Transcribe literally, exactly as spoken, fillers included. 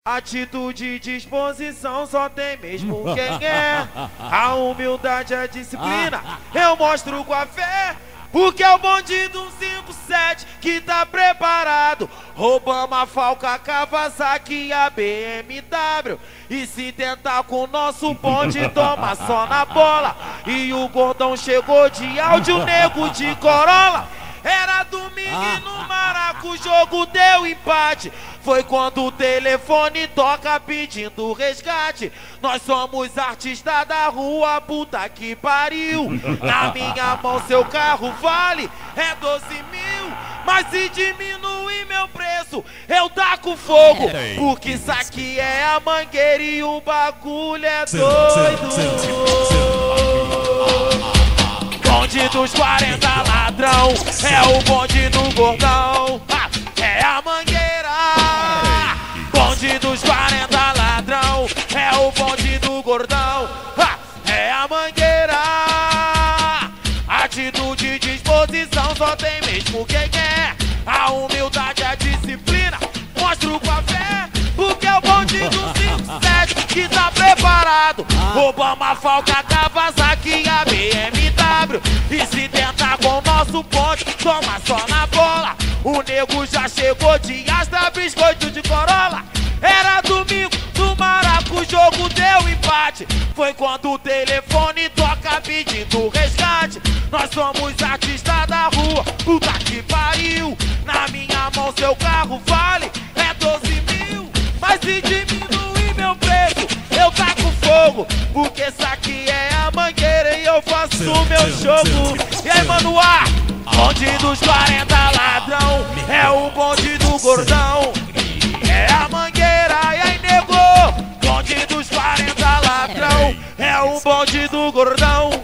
Atitude e disposição só tem mesmo quem é. A humildade, a disciplina, eu mostro com a fé. Porque é o bonde do cinco sete que tá preparado. Roubamos a Falca, a Kawasaki e a B M W. E se tentar com o nosso bonde, toma só na bola. E o gordão chegou de áudio, nego de Corolla. Era domingo e no Maraca o jogo deu empate. Foi quando o telefone toca pedindo resgate. Nós somos artistas da rua, puta que pariu. Na minha mão seu carro vale é doze mil. Mas se diminuir meu preço, eu taco fogo. Porque isso aqui é a Mangueira e o bagulho é doido. Bonde dos quarenta ladrão, é o bonde do gordão, ah, é a Mangueira. Bonde dos quarenta ladrão, é o bonde do gordão, ah, é a Mangueira. Atitude e disposição só tem mesmo quem quer. A humildade, a disciplina, mostro com a fé. Porque é o bonde do cinco sete que tá preparado. Roubamos a Falca, a Kawasaki e a B M W. E se tentar com o nosso ponte, toma só na bola. O nego já chegou de Astra, biscoito de Corolla. Era domingo, no Maraca o jogo deu empate. Foi quando o telefone toca pedindo resgate. Nós somos artistas da rua, puta que pariu. Na minha mão seu carro vale é doze mil. Mas se diminuir meu preço, eu taco fogo. Porque isso aqui é a Mangueira e eu faço o meu jogo. E aí, mano, A, bonde dos quarenta ladrão, é o bonde do gordão, é a Mangueira. E aí, nego, bonde dos quarenta ladrão, é o bonde do gordão,